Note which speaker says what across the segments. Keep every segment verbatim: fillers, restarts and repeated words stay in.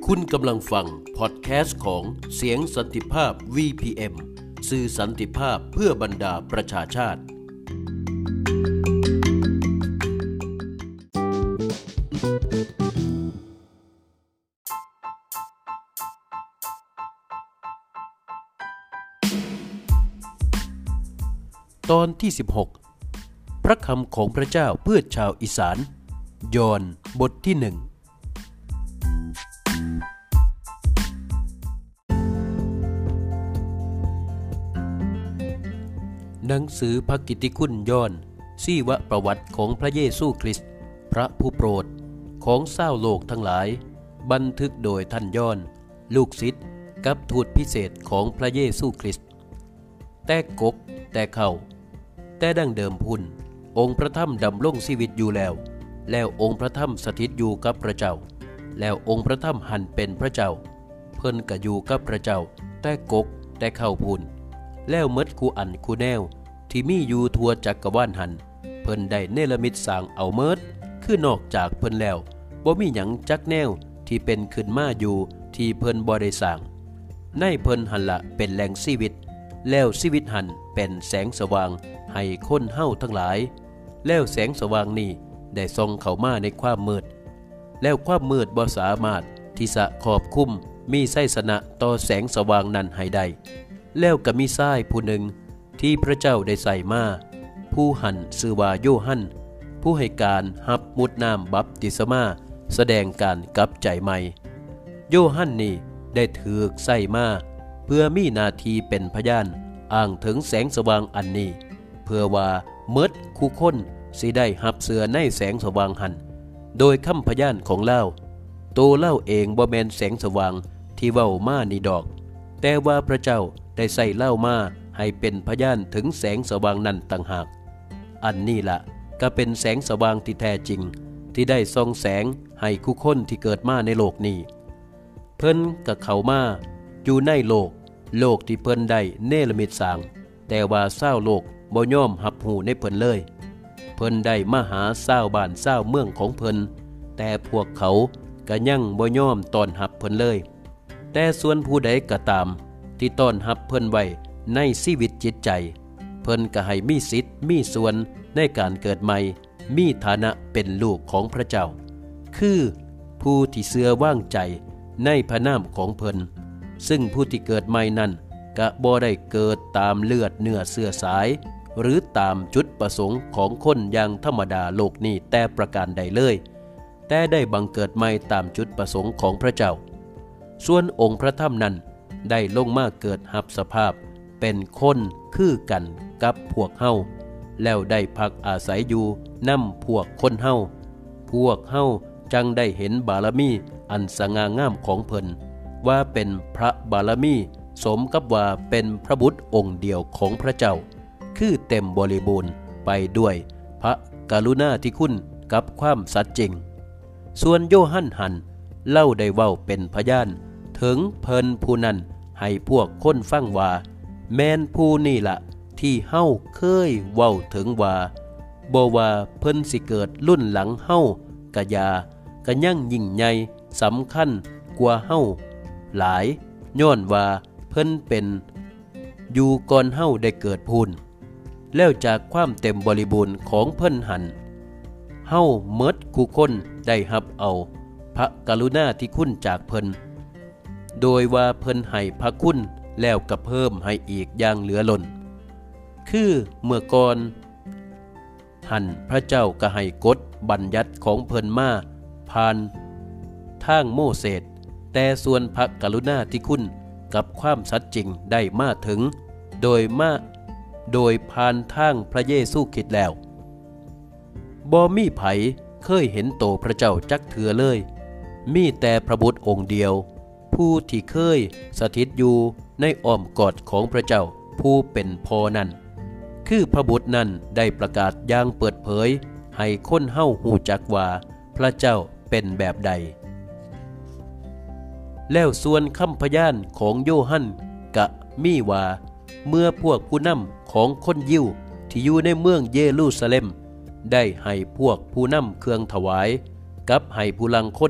Speaker 1: คุณกำลังฟังพอดแคสต์ของเสียงสันติภาพ วี พี เอ็ม สื่อสันติภาพเพื่อบรรดาประชาชาติตอนที่สิบหกพระคำของพระเจ้าเพื่อชาวอีสานยอห์นบทที่หนึ่งหนังสือพระกิตติคุณยอห์นชีวประวัติของพระเยซูคริสต์พระผู้โปรดของชาวโลกทั้งหลายบันทึกโดยท่านยอห์นลูกศิษย์กับทูตพิเศษของพระเยซูคริสต์แต่กกแต่เข่าแต่ดั้งเดิมพุ่นองค์พระธรรมดำรงชีวิตอยู่แล้วแล้วองค์พระธรรมสถิตอยู่กับพระเจ้าแล้วองค์พระธรรมหันเป็นพระเจ้าเพิ่นก็อยู่กับพระเจ้าแต่กกแต่เข่าพุ่นแล้วหมดคูอันคูแนวที่มีอยู่ทั่วจักรวาลหันเพิ่นได้เนรมิตสร้างเอาเมิดคือนอกจากเพิ่นแล้วบ่มีหยังจักแนวที่เป็นขึ้นมาอยู่ที่เพิ่นบ่ได้สร้างในเพิ่นหันละเป็นแหล่งชีวิตแล้วชีวิตหันเป็นแสงสว่างให้คนเฮาทั้งหลายแล้วแสงสว่างนี้ได้ส่องเข้ามาในความมืดแล้วความมืดบ่สามารถที่จะครอบคลุมมีไสสนะต่อแสงสว่างนั้นให้ได้แล้วก็มีชายผู้หนึ่งที่พระเจ้าได้ใส่มาผู้หันชื่อว่าโยฮันผู้ให้การรับมุดน้ำบัพติศมาแสดงการกลับใจใหม่โยฮันนี่ได้ถูกใส่มาเพื่อมีหน้าที่เป็นพยานอ้างถึงแสงสว่างอันนี้เพื่อว่าเมิดคู่คนสิได้รับเสือในแสงสว่างหันโดยคำพยานของเล่าโตเล่าเองบ่แม่นแสงสว่างที่เว้ามานี่ดอกแต่ว่าพระเจ้าได้ใส่เล่ามาให้เป็นพยานถึงแสงสว่างนั้นต่างหากอันนี้ล่ะก็เป็นแสงสว่างที่แท้จริงที่ได้ส่องแสงให้คู่คนที่เกิดมาในโลกนี้เพิ่นก็เข้ามาอยู่ในโลกโลกที่เพิ่นได้เนรมิตสร้างแต่ว่าชาวโลกบ่ยอมรับรู้ในเพิ่นเลยเพิ่นได้มาหาชาวบ้านชาวเมืองของเพิ่นแต่พวกเขาก็ยังบ่ยอมต้อนรับเพิ่นเลยแต่ส่วนผู้ใดก็ตามที่ต้อนรับเพิ่นไว้ในชีวิตจิตใจเพิ่นก็ให้มีสิทธิ์มีส่วนในการเกิดใหม่มีฐานะเป็นลูกของพระเจ้าคือผู้ที่เชื่อวางใจในพระนามของเพิ่นซึ่งผู้ที่เกิดใหม่นั้นก็บ่ได้เกิดตามเลือดเนื้อเชื้อสายหรือตามจุดประสงค์ของคนอย่างธรรมดาโลกนี้แต่ประการใดเลยแต่ได้บังเกิดใหม่ตามจุดประสงค์ของพระเจ้าส่วนองค์พระธรรมนั้นได้ลงมาเกิดรับสภาพเป็นคนคือกันกับพวกเฮาแล้วได้พักอาศัยอยู่นำพวกคนเฮาพวกเฮาจังได้เห็นบารมีอันสง่างามของเพิ่นว่าเป็นพระบารมีสมกับว่าเป็นพระบุตรองค์เดียวของพระเจ้าคือเต็มบริบูรณ์ไปด้วยพระกรุณาธิคุณกับความสัตย์จริงส่วนโยฮันหันเล่าได้เว้าเป็นพยานถึงเพิ่นผู้นั้นให้พวกคนฟังว่าแม่นผู้นี่ล่ะที่เฮาเคยเว้าถึงว่าบ่ว่าเพิ่นสิเกิดรุ่นหลังเฮากะยากะยังยิ่งใหญ่สำคัญกว่าเฮาหลายย้อนว่าเพิ่นเป็นอยู่ก่อนเฮาได้เกิดพูนแล้วจากความเต็มบริบูรณ์ของเพิ่นหันเฮาเมิดคู่คนได้รับเอาพระกรุณาธิคุณจากเพิ่นโดยว่าเพิ่นให้พระคุณแล้วก็เพิ่มให้อีกอย่างเหลือล้นคือเมื่อก่อนหันพระเจ้าก็ให้กฎบัญญัติของเพิ่นมาผ่านทางโมเสสแต่ส่วนพระกรุณาธิคุณกับความสัตย์จริงได้มาถึงโดยมาโดยผ่านทางพระเยซูคริสต์แล้วบ่มีไผเคยเห็นโตพระเจ้าจักเถื่อเลยมีแต่พระบุตรองค์เดียวผู้ที่เคยสถิตอยู่ในอ้อมกอดของพระเจ้าผู้เป็นพ่อนั้นคือพระบุตรนั้นได้ประกาศอย่างเปิดเผยให้คนเฮาฮู้จักว่าพระเจ้าเป็นแบบใดแล้วส่วนคำพยานของโยฮันกะมีว่าเมื่อพวกผู้นำของคนยิวที่อยู่ในเมืองเยรูซาเล็มได้ให้พวกผู้นำเครื่องถวายกับให้ผู้ลังคน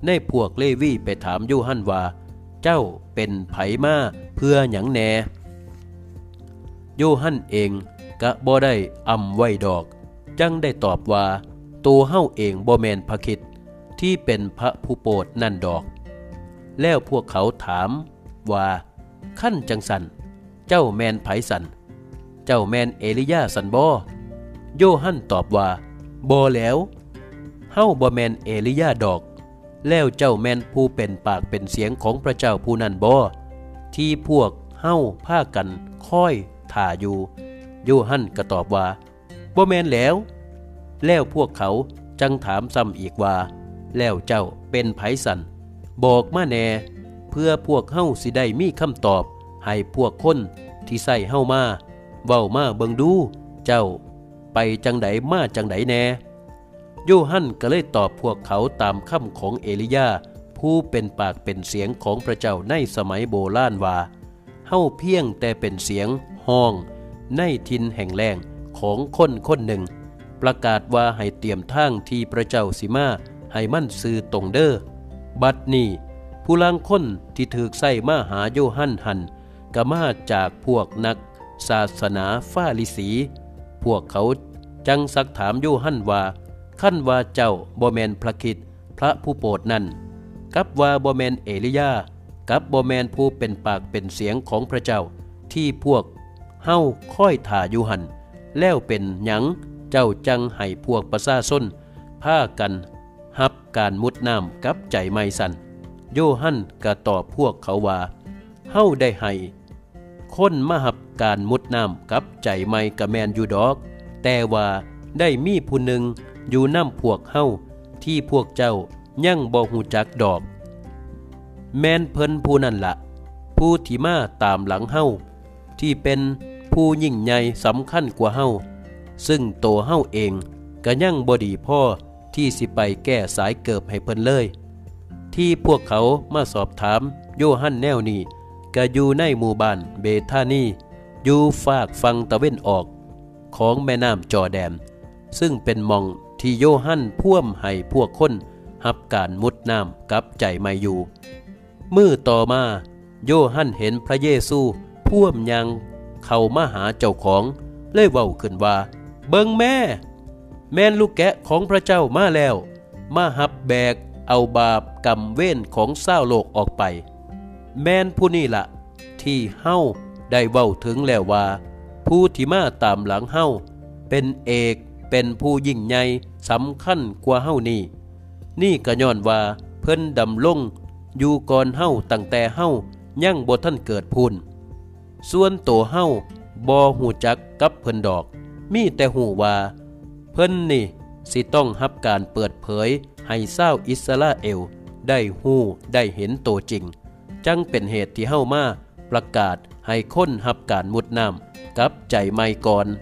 Speaker 1: ในพวกเลวีไปถามโยฮั่นว่าเจ้าเป็นไผมาเพื่อหยังแน่โยฮั่นเองกะบ่ได้อำไว้ดอกจังได้ตอบว่าตัวเฮาเองบ่แม่นพระคริสต์ที่เป็นพระผู้โปรดนั่นดอกแล้วพวกเขาถามว่าขั้นจังสันเจ้าแม่นไผสันเจ้าแม่นเอลียาสันบ่โยฮั่นตอบว่าบ่แล้วเฮาบ่แม่นเอลียาดอกแล้วเจ้าแม่นผู้เป็นปากเป็นเสียงของพระเจ้าผู้นั้นบ่ที่พวกเฮาพากันค่อยท่าอยู่โยฮั่นก็ตอบว่าบ่แม่นแล้วแล้วพวกเขาจังถามซ้ำอีกว่าแล้วเจ้าเป็นไผสันบอกมาแน่เพื่อพวกเฮาสิได้มีคำตอบให้พวกคนที่ใส่เฮามาเว้ามาเบิ่งดูเจ้าไปจังไดมาจังไดแน่โยฮั่นก็เลยตอบพวกเขาตามคำของเอลียาผู้เป็นปากเป็นเสียงของพระเจ้าในสมัยโบราณว่าเฮาเพียงแต่เป็นเสียงห้องในทินแห่งแรงของคนคนหนึ่งประกาศว่าให้เตรียมทางที่พระเจ้าสิมาให้มั่นซื่อตรงเด้อบัดนี้ผู้ลางคนที่ถูกใส่มาหาโยฮั่นหันก็มาจากพวกนักศาสนาฟาริสีพวกเขาจังซักถามโยฮั่นว่าขั้นว่าเจ้าบ่แม่นพระคริสต์พระผู้โปรดนั่นกับว่าบ่แม่นเอลียากับบ่แม่นผู้เป็นปากเป็นเสียงของพระเจ้าที่พวกเฮาค่อยท่าอยู่หันแล้วเป็นหยังเจ้าจังให้พวกประชาชนพากันฮับการมุดน้ำกับใจไม่สั่นโยฮั่นก็ตอบพวกเขาว่าเฮาได้ให้คนมาฮับการมุดน้ำกับใจไม่กะแมนอยู่ดอกแต่ว่าได้มีผู้หนึ่งอยู่น้ำพวกเฮาที่พวกเจ้ายังบ่ฮู้จักดอกแม่นเพิ่นผู้นั่นละผู้ที่มาตามหลังเฮาที่เป็นผู้ยิ่งใหญ่สำคัญกว่าเฮาซึ่งโตเฮาเองก็ยังบ่ดีพ่อที่สิไปแก้สายเกิบให้เพิ่นเลยที่พวกเขามาสอบถามโยฮั่นแนวนี้ก็อยู่ในหมู่บ้านเบธานีอยู่ฝากฝั่งตะเว้นออกของแม่น้ำจอร์แดนซึ่งเป็นหม่องที่โยฮั่นพ่วมให้พวกคนรับการมุดน้ำกับใจไม่อยู่มื้อต่อมาโยฮั่นเห็นพระเยซูพ่วมยังเข้ามาหาเจ้าของเลยเว้าขึ้นว่าเบิ่งแม่แม่นลูกแกะของพระเจ้ามาแล้วมาหับแบกเอาบาปกรรมเว้นของชาวโลกออกไปแม่นผู้นี้ละที่เฮาได้เว้าถึงแล้วว่าผู้ที่มาตามหลังเฮาเป็นเอกเป็นผู้ยิ่งใหญ่สำคัญกว่าเฮานี่นี่ก็ย้อนว่าเพิ่นดำรงอยู่ก่อนเฮาตั้งแต่เฮายังบ่ทันเกิดพูนส่วนโตเฮาบ่ฮู้จักกับเพิ่นดอกมีแต่ฮู้ว่าเพิ่นนี่สิต้องรับการเปิดเผยให้ชาวอิสราเอลได้ฮู้ได้เห็นโตจริงจังเป็นเหตุที่เฮามาประกาศให้คนรับการมุดน้ำกับใจใหม่ก่อน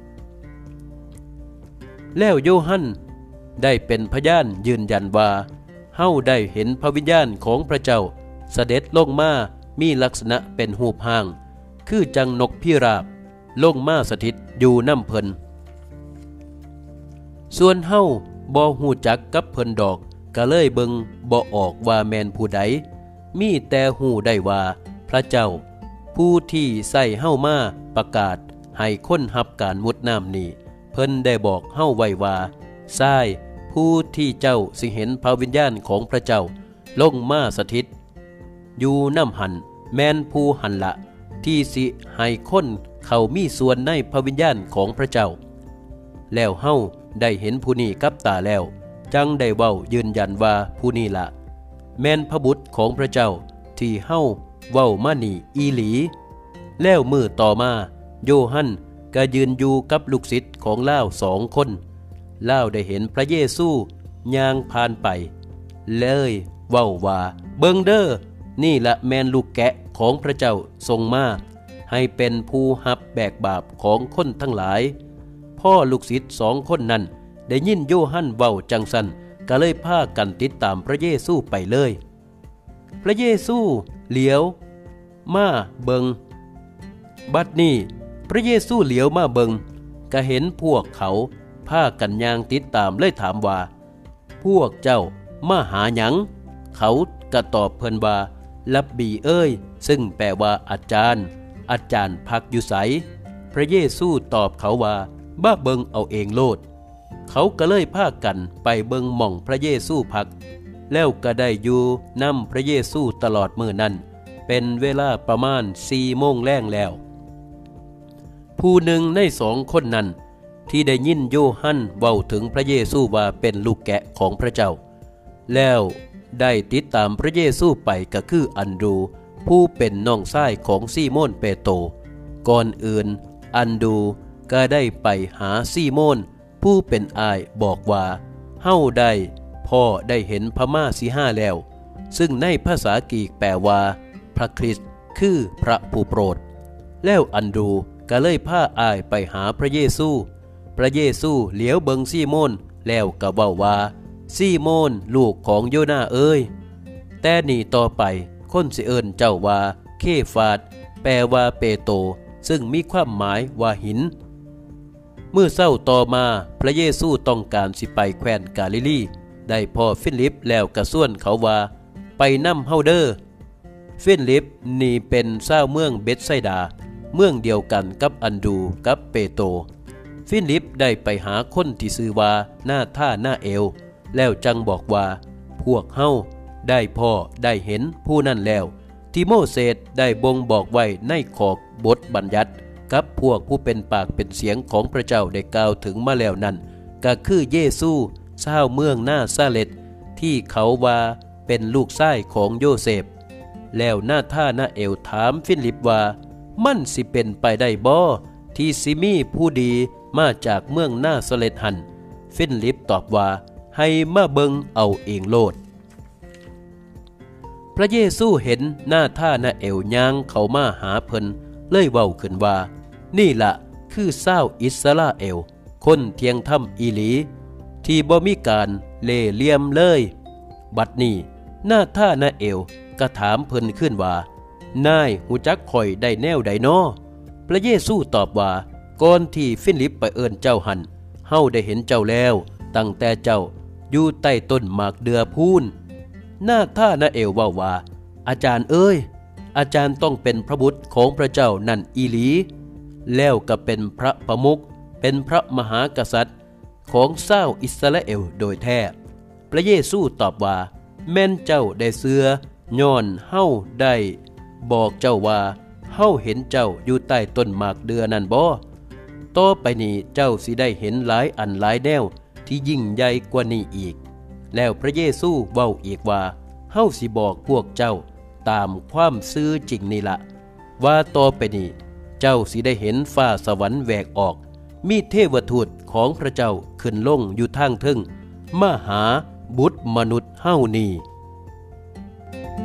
Speaker 1: แล้วโยฮั่นได้เป็นพยานยืนยันว่าเฮาได้เห็นพระวิญญาณของพระเจ้าเสด็จลงมามีลักษณะเป็นหูปห่างคือจังนกพิราบลงมาสถิตอยู่น้ำเพิ่นส่วนเฮาบ่ฮู้จักกับเพิ่นดอกก็เลยเบิ่งบ่ออกว่าแม่นผู้ใดมีแต่ฮู้ได้ว่าพระเจ้าผู้ที่ใส่เฮามาประกาศให้คนรับการมุดน้ำนี้เพิ่นได้บอกเฮาไว้ว่าทรายผู้ที่เจ้าสิเห็นพระวิญญาณของพระเจ้าลงมาสถิตอยู่น้ำหันแม่นผู้หันละที่สิให้คนเขามีส่วนในพระวิญญาณของพระเจ้าแล้วเฮาได้เห็นผู้นี้กับตาแล้วจังได้เว้ายืนยันว่าผู้นี้ละแม่นพระบุตรของพระเจ้าที่เฮาเว้ามานี่อีหลีแล้วมือต่อมาโยฮั่นก็ยืนอยู่กับลูกศิษย์ของล่าวสองคนล่าวได้เห็นพระเยซูย่างผ่านไปเลยเว้าว่าเบิ่งเด้อนี่ละแม่นลูกแกะของพระเจ้าทรงมาให้เป็นผู้รับแบกบาปของคนทั้งหลายพ่อลูกศิษย์สองคนนั้นได้ยินโยฮั่นเว้าจังสันก็เลยพากันติดตามพระเยซูไปเลยพระเยซูเหลียวมาเบิงบัดนี้พระเยซูเหลียวมาเบิงก็เห็นพวกเขาพากันย่างติดตามเลยถามว่าพวกเจ้ามาหาหยังเขาก็ตอบเพิ่นว่าลับบีเอ้ยซึ่งแปลว่าอาจารย์อาจารย์พักอยู่ไสพระเยซูตอบเขาว่าบ้าเบิงเอาเองโลดเขาก็เลยพากันไปเบิงหม่องพระเยซูพักแล้วก็ได้อยู่นำพระเยซูตลอดมื้อนั้นเป็นเวลาประมาณสี่โมงแล้งแล้วผู้หนึ่งในสองคนนั้นที่ได้ยินโยฮันเว้าถึงพระเยซูว่าเป็นลูกแกะของพระเจ้าแล้วได้ติดตามพระเยซูไปก็คืออันดรูผู้เป็นน้องชายของซีโมนเปโตรก่อนอื่นอันดรูก็ได้ไปหาซีโมนผู้เป็นอ้ายบอกว่าเฮาได้พ่อได้เห็นพม่าสีห้าแล้วซึ่งในภาษากรีกแปลว่าพระคริสต์คือพระผู้โปรดแล้วอันดรูก็เลยพาอ้ายไปหาพระเยซูพระเยซูเหลียวเบิงซีโมนแล้วก็เว้าว่าซีโมนลูกของโยนาเอ้ยแต่นี่ต่อไปคนสิเอิ้นเจ้าว่าเคฟาดแปลว่าเปโตรซึ่งมีความหมายว่าหินเมื่อเช้าต่อมาพระเยซูต้องการสิไปแคว้นกาลิลีได้พ่อฟิลิปแล้วกระส่วนเขาว่าไปนำเฮาเด้อฟิลิปนี่เป็นชาวเมืองเบธไซดาเมืองเดียวกันกับอันดรูกับเปโตรฟิลิปได้ไปหาคนที่ชื่อว่าหน้าท่าหน้าเอวแล้วจังบอกว่าพวกเฮาได้พ่อได้เห็นผู้นั้นแล้วที่โมเสสได้บ่งบอกไว้ในขอกบทบัญญัติกับพวกผู้เป็นปากเป็นเสียงของพระเจ้าได้กล่าวถึงมาแล้วนั้นก็คือเยซูชาวเมืองนาซาเร็ตที่เขาว่าเป็นลูกชายของโยเซฟแล้วหน้าท่าหน้าเอวถามฟิลิปว่ามันสิเป็นไปได้บ่ที่สิมีผู้ดีมาจากเมืองนาซาเร็ตหันฟิลิปตอบว่าให้มาเบิงเอาเองโลดพระเยซูเห็นหน้าท่าหน้าเอวย่างเข้ามาหาเพิ่นเลยเว้าขึ้นว่านี่ล่ะคือชาวอิสราเอลคนเที่ยงธรรมอีหลีที่บ่มีการเล่ห์เหลี่ยมเลยบัดนี้หน้าท่าหน้าเอวก็ถามเพิ่นขึ้นว่านายหูจักข่อยได้แนวใดน้อพระเยซูตอบว่าก่อนที่ฟิลิปไปเอิ้นเจ้าหันเฮาได้เห็นเจ้าแล้วตั้งแต่เจ้าอยู่ใต้ต้นหมากเดือพูนหน้าท่าหน้าเอวว่าว่าอาจารย์เอ้ยอาจารย์ต้องเป็นพระบุตรของพระเจ้านั่นอีหลีแล้วก็เป็นพระประมุขเป็นพระมหากษัตริย์ของชาวอิสราเอลโดยแท้พระเยซูตอบว่าแม่นเจ้าได้เชื่อย้อนเฮาได้บอกเจ้าว่าเฮาเห็นเจ้าอยู่ใต้ต้นหมากเดือนั่นบ่ต่อไปนี้เจ้าสิได้เห็นหลายอันหลายแนวที่ยิ่งใหญ่กว่านี้อีกแล้วพระเยซูเว้าอีกว่าเฮาสิบอกพวกเจ้าตามความซื่อจริงนี่ละว่าต่อไปนี้เจ้าสิได้เห็นฟ้าสวรรค์แหวกออกมีเทวทูตของพระเจ้าขึ้นลงอยู่ทางเทิงมาหาบุตรมนุษย์เฮานี่